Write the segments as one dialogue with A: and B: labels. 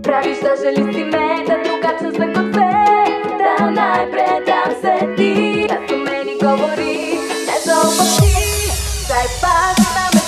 A: Правиш да жали си ме, да другача се кod sve, da najpre dam se ti. Da su meni govori, ne zaopati, daj pazi na me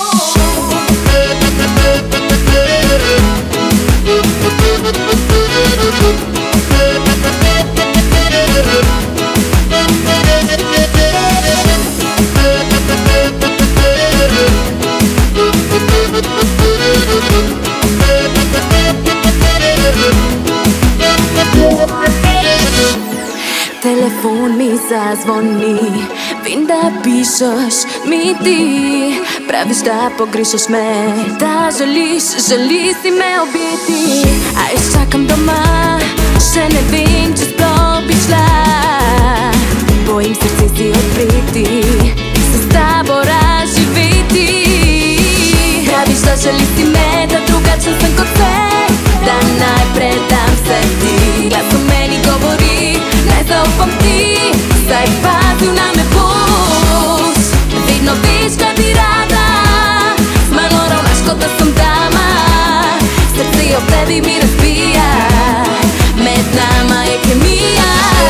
B: Telefon mi zazvoni, vidim da pišeš mi ti. Praviš da pogrišeš me, da želiš si me obiti. A jaz čakam doma, še ne vem, če sploh bi šla. Bojim srce si odpreti, se s tabo razživeti. Praviš da želiš si me, da drugačen sem kot vse, da najprej dam se ti. Glas v meni govori, ne zaupam ti, saj pazil na me boš. Vedno veš, kaj bi rada, z mano ravnaš, kot da sem dama. Srce ob tebi mi razbija, med nama je kemija.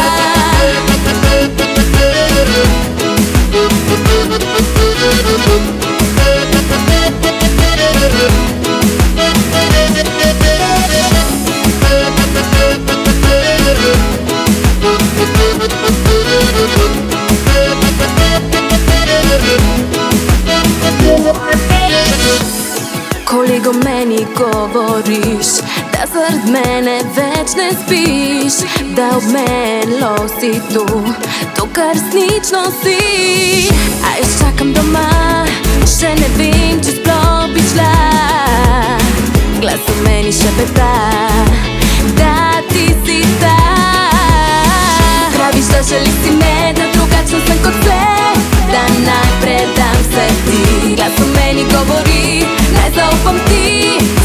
B: Koliko meni govoriš, da zaradi mene več ne spiš, da obmenilo si to kar resnično si. A jaz čakam doma, še ne vem, če sploh bi šla. Glas v meni šepeta, da ti si ta. Praviš, da želiš si me, da drugačen sem kot vse, da najprej dam se ti. Glas v meni govori, ne zaupam ti,